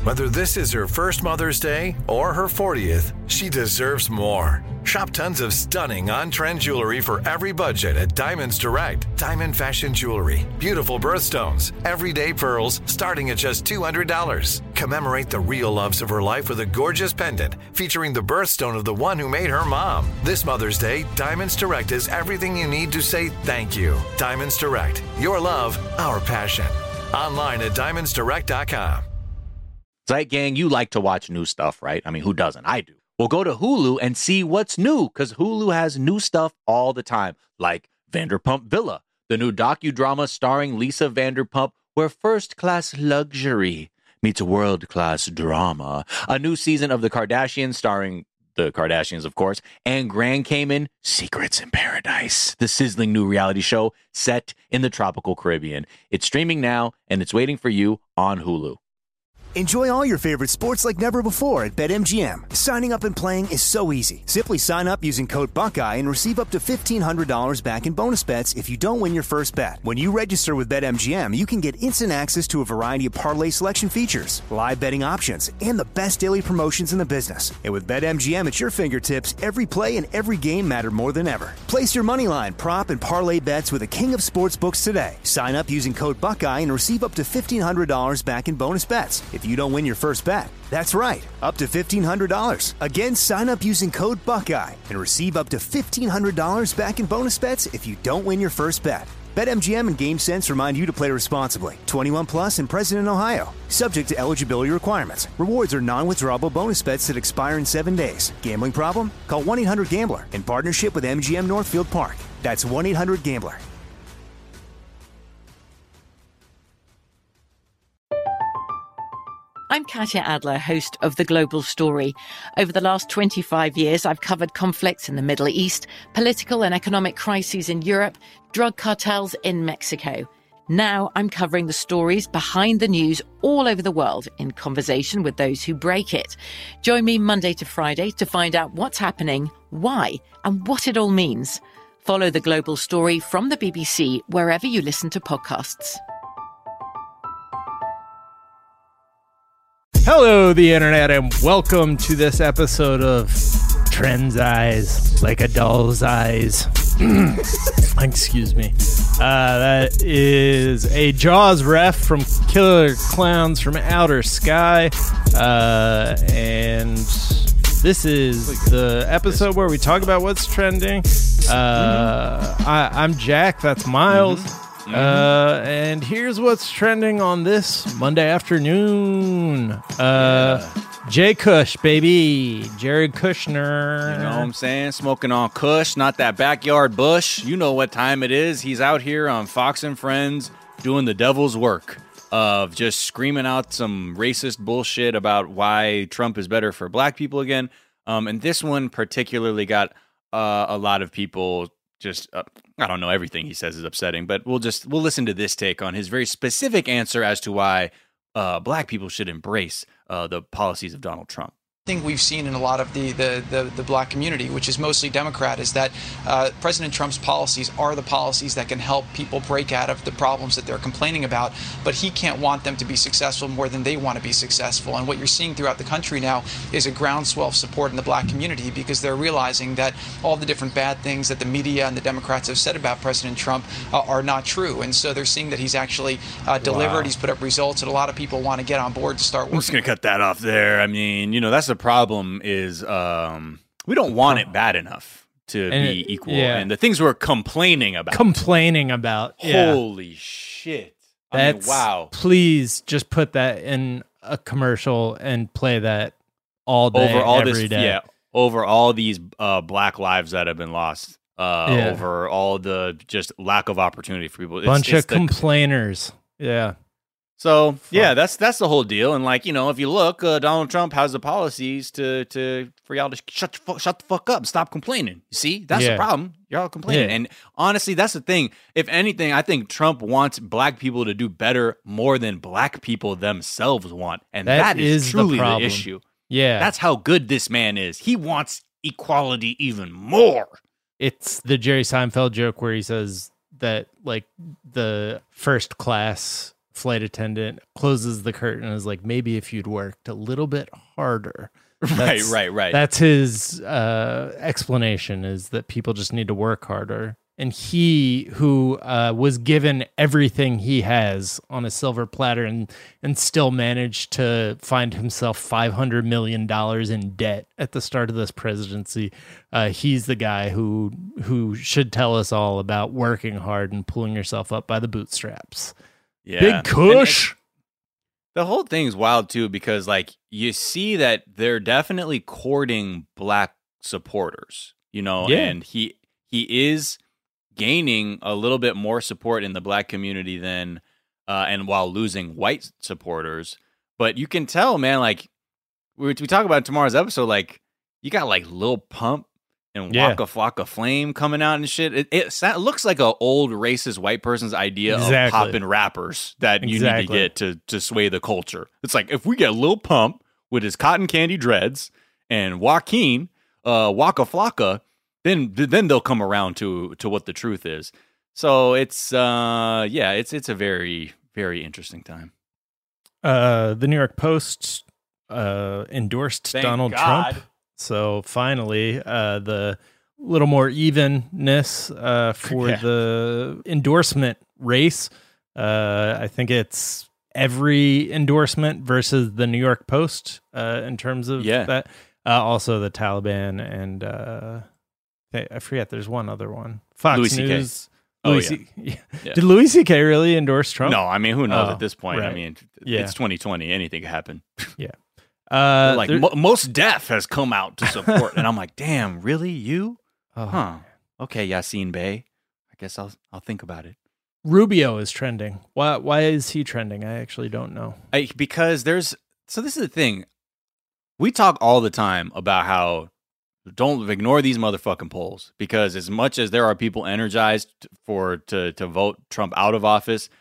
Whether this is her first Mother's Day or her 40th, she deserves more. Shop tons of stunning on-trend jewelry for every budget at Diamonds Direct. Diamond fashion jewelry, beautiful birthstones, everyday pearls starting at just $200. Commemorate the real loves of her life with a gorgeous pendant featuring the birthstone of the one who made her mom. This Mother's Day, Diamonds Direct is everything you need to say thank you. Diamonds Direct. Your love, our passion. Online at diamondsdirect.com. Zeit Gang, you like to watch new stuff, right? I mean, who doesn't? I do. Well, go to Hulu and see what's new, because Hulu has new stuff all the time, like Vanderpump Villa, the new docudrama starring Lisa Vanderpump, where first-class luxury meets world-class drama. A new season of The Kardashians starring the Kardashians, of course, and Grand Cayman, Secrets in Paradise, the sizzling new reality show set in the tropical Caribbean. It's streaming now, and it's waiting for you on Hulu. Enjoy all your favorite sports like never before at BetMGM. Signing up and playing is so easy. Simply sign up using code Buckeye and receive up to $1,500 back in bonus bets if you don't win your first bet. When you register with BetMGM, you can get instant access to a variety of parlay selection features, live betting options, and the best daily promotions in the business. And with BetMGM at your fingertips, every play and every game matter more than ever. Place your moneyline, prop, and parlay bets with the king of sportsbooks today. Sign up using code Buckeye and receive up to $1,500 back in bonus bets if you don't win your first bet. That's right, up to $1,500. Again, sign up using code Buckeye and receive up to $1,500 back in bonus bets if you don't win your first bet. BetMGM and GameSense remind you to play responsibly. 21 plus and present in Ohio. Subject to eligibility requirements. Rewards are non-withdrawable bonus bets that expire in 7 days. Gambling problem? Call 1-800-GAMBLER in partnership with MGM Northfield Park. That's 1-800-GAMBLER. I'm Katya Adler, host of The Global Story. Over the last 25 years, I've covered conflicts in the Middle East, political and economic crises in Europe, drug cartels in Mexico. Now I'm covering the stories behind the news all over the world in conversation with those who break it. Join me Monday to Friday to find out what's happening, why, and what it all means. Follow The Global Story from the BBC wherever you listen to podcasts. Hello, the internet, and welcome to this episode of Trend's Eyes, like a doll's eyes. Excuse me. That is a Jaws ref from Killer Clowns from Outer Sky. And this is the episode where we talk about what's trending. I'm Jack, that's Miles. And here's what's trending on this Monday afternoon. Jay Kush, baby. Jared Kushner. You know what I'm saying? Smoking on Kush, not that backyard bush. You know what time it is. He's out here on Fox and Friends doing the devil's work of just screaming out some racist bullshit about why Trump is better for black people again. And this one particularly got a lot of people just, I don't know, everything he says is upsetting, but we'll listen to this take on his very specific answer as to why black people should embrace the policies of Donald Trump. Thing we've seen in a lot of the black community, which is mostly Democrat, is that President Trump's policies are the policies that can help people break out of the problems that they're complaining about, but he can't want them to be successful more than they want to be successful. And what you're seeing throughout the country now is a groundswell of support in the black community, because they're realizing that all the different bad things that the media and the Democrats have said about President Trump are not true. And so they're seeing that he's actually delivered. Wow. He's put up results, and a lot of people want to get on board to start working. I'm just going to cut that off there. I mean, that's the problem is we don't want it bad enough to be equal. Yeah. And the things we're complaining about. Holy shit. I mean, wow. Please just put that in a commercial and play that all day, every day. Yeah, over all these black lives that have been lost. Over all the just lack of opportunity for people. Bunch of complainers. Yeah. So, yeah, that's the whole deal. And, if you look, Donald Trump has the policies for y'all to shut the fuck up, stop complaining. You see? That's the problem. You're all complaining. Yeah. And honestly, that's the thing. If anything, I think Trump wants black people to do better more than black people themselves want. And that is truly the issue. Yeah. That's how good this man is. He wants equality even more. It's the Jerry Seinfeld joke where he says that, the first class flight attendant, closes the curtain, and is like, maybe if you'd worked a little bit harder. Right. That's his explanation, is that people just need to work harder. And he, who was given everything he has on a silver platter and still managed to find himself $500 million in debt at the start of this presidency, he's the guy who should tell us all about working hard and pulling yourself up by the bootstraps. Yeah. Big Kush. The whole thing's wild, too, because, like, you see that they're definitely courting black supporters, you know, and he is gaining a little bit more support in the black community than and while losing white supporters. But you can tell, man, like we talk about in tomorrow's episode, like you got like Lil Pump and Waka Flocka Flame coming out and shit. It looks like an old racist white person's idea of popping rappers that you need to get to sway the culture. It's like, if we get Lil Pump with his cotton candy dreads and Waka Flocka, then they'll come around to what the truth is. So it's it's a very, very interesting time. The New York Post endorsed Thank Donald God. Trump. So finally, the little more evenness for the endorsement race. I think it's every endorsement versus the New York Post in terms of that. Also the Taliban and I forget. There's one other one. Fox Louis News. Yeah. Did Louis C.K. really endorse Trump? No, I mean, who knows at this point? Right. I mean, it's 2020. Anything can happen. Yeah. Most Def has come out to support, and I'm like, damn, really, you? Huh? Okay, Yassine Bey. I guess I'll think about it. Rubio is trending. Why is he trending? I actually don't know. Because this is the thing. We talk all the time about how don't ignore these motherfucking polls, because as much as there are people energized to vote Trump out of office,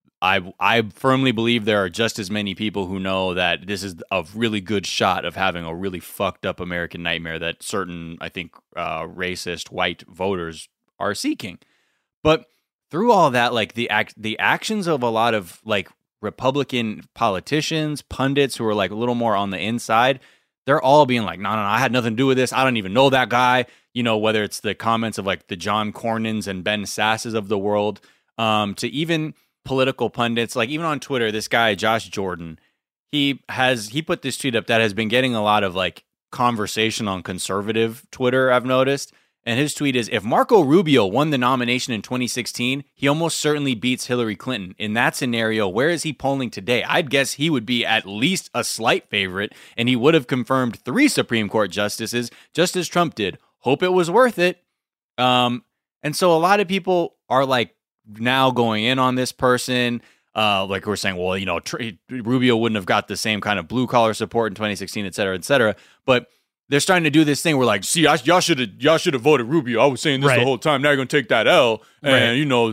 I firmly believe there are just as many people who know that this is a really good shot of having a really fucked up American nightmare that certain, I think, racist white voters are seeking. But through all that, like the actions of a lot of like Republican politicians, pundits who are like a little more on the inside, they're all being like, no, I had nothing to do with this. I don't even know that guy. You know, whether it's the comments of like the John Cornyn's and Ben Sasses of the world, to even political pundits, like even on Twitter, this guy, Josh Jordan, he put this tweet up that has been getting a lot of like conversation on conservative Twitter, I've noticed. And his tweet is, if Marco Rubio won the nomination in 2016, he almost certainly beats Hillary Clinton. In that scenario, where is he polling today? I'd guess he would be at least a slight favorite, and he would have confirmed 3 Supreme Court justices, just as Trump did. Hope it was worth it. And so a lot of people are like now going in on this person. Like we're saying, well, you know, Rubio wouldn't have got the same kind of blue collar support in 2016, et cetera, et cetera. But they're starting to do this thing where like, see, y'all should have voted Rubio. I was saying this the whole time. Now you're going to take that L and, you know,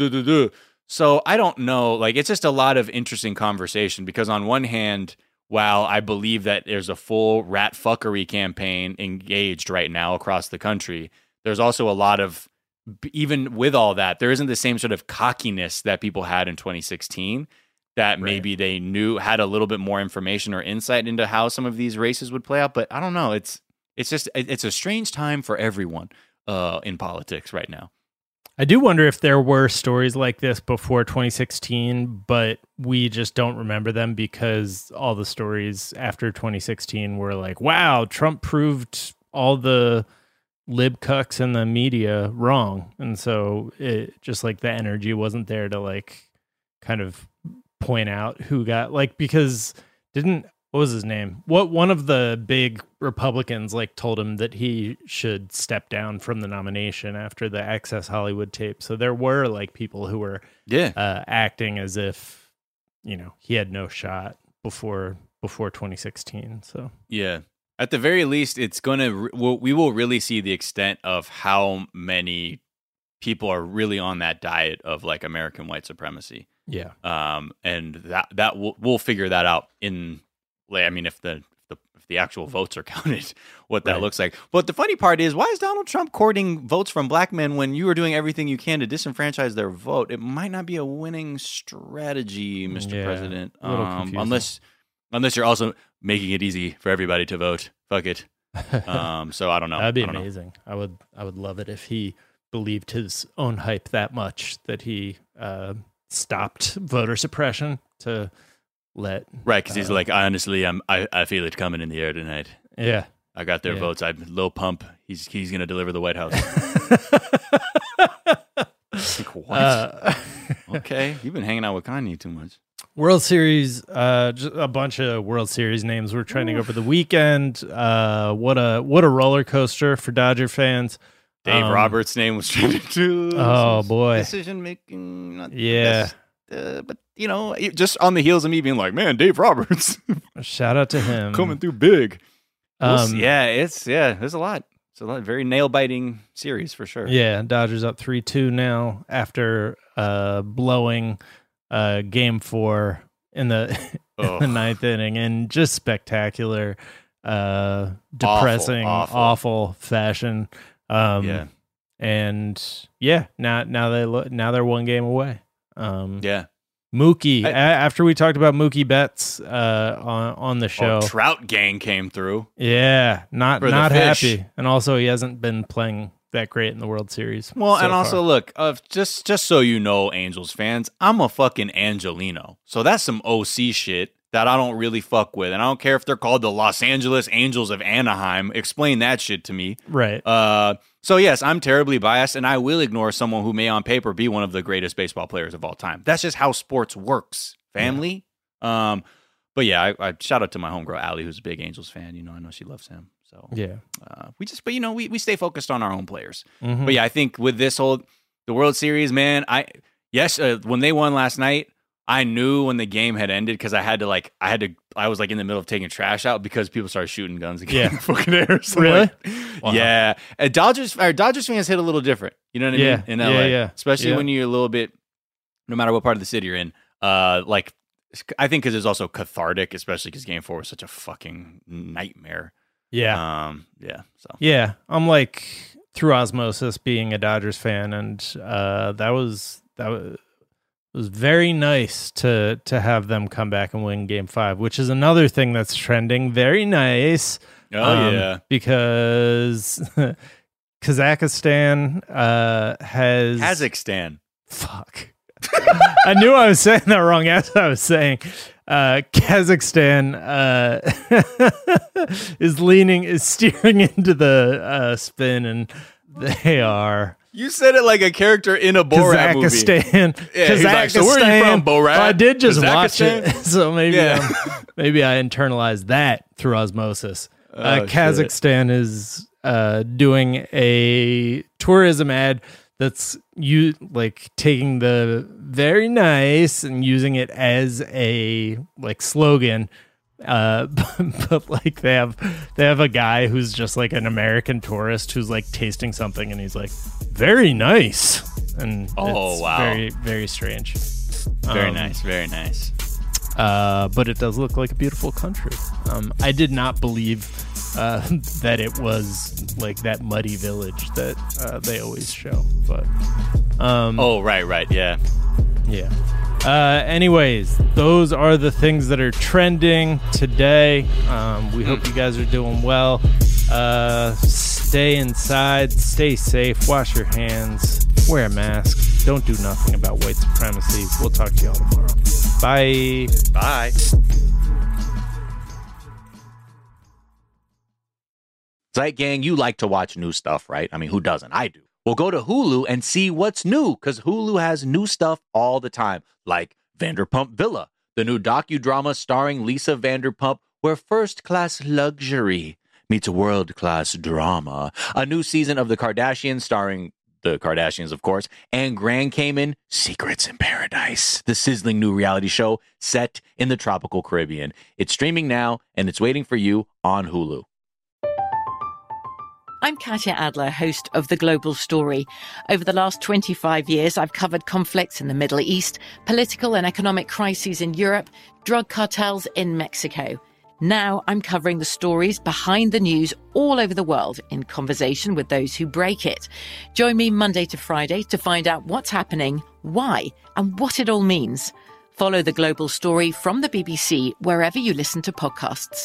So I don't know. Like, it's just a lot of interesting conversation because on one hand, while I believe that there's a full rat fuckery campaign engaged right now across the country, there's also a lot of, even with all that, there isn't the same sort of cockiness that people had in 2016 that maybe they had a little bit more information or insight into how some of these races would play out. But I don't know. It's a strange time for everyone in politics right now. I do wonder if there were stories like this before 2016, but we just don't remember them because all the stories after 2016 were like, wow, Trump proved all the lib cucks in the media wrong. And so it just like the energy wasn't there to like kind of point out who got like, because what was his name? One of the big Republicans like told him that he should step down from the nomination after the Access Hollywood tape. So there were like people who were acting as if, you know, he had no shot before 2016. So yeah, at the very least, it's we will really see the extent of how many people are really on that diet of like American white supremacy. Yeah. And that we'll figure that out in, I mean, if the the actual votes are counted, what that looks like. But the funny part is, why is Donald Trump courting votes from black men when you are doing everything you can to disenfranchise their vote? It might not be a winning strategy, Mr. President, unless you're also making it easy for everybody to vote. Fuck it. So I don't know. That'd be amazing. I would love it if he believed his own hype that much that he stopped voter suppression to let because he's like, I feel it coming in the air tonight. Yeah, I got their votes. I'm low pump. He's gonna deliver the White House. Like, what? Okay, you've been hanging out with Kanye too much. World Series, just a bunch of World Series names were trending over the weekend. What a roller coaster for Dodger fans. Dave Roberts' name was trending too. Oh boy, decision making. Not the best, but just on the heels of me being like, man, Dave Roberts. Shout out to him coming through big. There's a lot. It's a lot. Very nail biting series for sure. Yeah, Dodgers up 3-2 now after blowing Game 4 in the ninth inning in just spectacular, depressing, awful fashion. Now they're one game away. Mookie. After we talked about Mookie Betts on the show, Trout gang came through. Yeah, not happy, and also he hasn't been playing that great in the World Series. Well, and also look, just so you know, Angels fans, I'm a fucking Angelino, so that's some OC shit that I don't really fuck with, and I don't care if they're called the Los Angeles Angels of Anaheim. Explain that shit to me, right? So yes, I'm terribly biased, and I will ignore someone who may on paper be one of the greatest baseball players of all time. That's just how sports works, family. Yeah. But yeah, I shout out to my homegirl Allie, who's a big Angels fan. I know she loves him. So yeah, we stay focused on our own players. Mm-hmm. But yeah, I think with the World Series, man, when they won last night, I knew when the game had ended because I was like in the middle of taking trash out because people started shooting guns again. Yeah, fucking air. So really? Wow. Yeah. Dodgers fans hit a little different. You know what I mean? In LA, especially when you're a little bit, no matter what part of the city you're in. Like I think because it's also cathartic, especially because Game 4 was such a fucking nightmare. Yeah. So yeah, I'm like through osmosis being a Dodgers fan, and that was. It was very nice to have them come back and win Game 5, which is another thing that's trending. Very nice. Yeah. Because Kazakhstan has... Kazakhstan. Fuck. I knew I was saying that wrong as I was saying. Kazakhstan is steering into the spin, and they are... You said it like a character in a Borat movie. Kazakhstan. Yeah, he's like, so where are you from, Borat? Well, I did just watch it, so maybe maybe I internalized that through osmosis. Kazakhstan is doing a tourism ad that's taking the very nice and using it as a slogan. But like they have a guy who's just like an American tourist who's like tasting something and he's like, very nice, and it's very, very strange. Very nice. But it does look like a beautiful country. I did not believe that it was like that muddy village that they always show, but right, yeah. Anyways, those are the things that are trending today. We hope you guys are doing well. Stay inside, stay safe, wash your hands, wear a mask, don't do nothing about white supremacy. We'll talk to y'all tomorrow. Bye. Bye. Zeit Gang, you like to watch new stuff, right? I mean, who doesn't? I do. Well, go to Hulu and see what's new, because Hulu has new stuff all the time, like Vanderpump Villa, the new docudrama starring Lisa Vanderpump, where first-class luxury meets world-class drama, a new season of The Kardashians starring the Kardashians, of course, and Grand Cayman Secrets in Paradise, the sizzling new reality show set in the tropical Caribbean. It's streaming now, and it's waiting for you on Hulu. I'm Katya Adler, host of The Global Story. Over the last 25 years, I've covered conflicts in the Middle East, political and economic crises in Europe, drug cartels in Mexico. Now I'm covering the stories behind the news all over the world in conversation with those who break it. Join me Monday to Friday to find out what's happening, why, and what it all means. Follow The Global Story from the BBC wherever you listen to podcasts.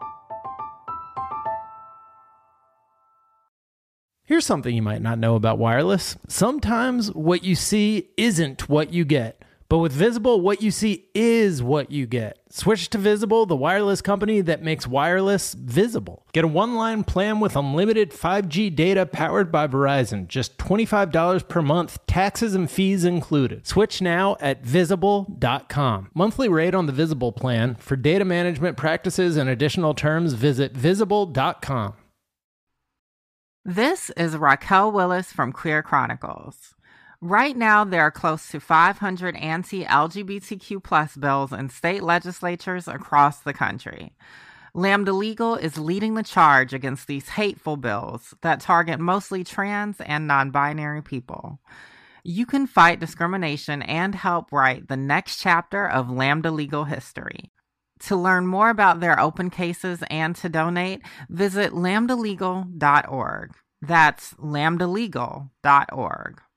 Here's something you might not know about wireless. Sometimes what you see isn't what you get. But with Visible, what you see is what you get. Switch to Visible, the wireless company that makes wireless visible. Get a one-line plan with unlimited 5G data powered by Verizon. Just $25 per month, taxes and fees included. Switch now at Visible.com. Monthly rate on the Visible plan. For data management practices and additional terms, visit Visible.com. This is Raquel Willis from Queer Chronicles. Right now, there are close to 500 anti-LGBTQ+ bills in state legislatures across the country. Lambda Legal is leading the charge against these hateful bills that target mostly trans and non-binary people. You can fight discrimination and help write the next chapter of Lambda Legal history. To learn more about their open cases and to donate, visit lambdalegal.org. That's lambdalegal.org.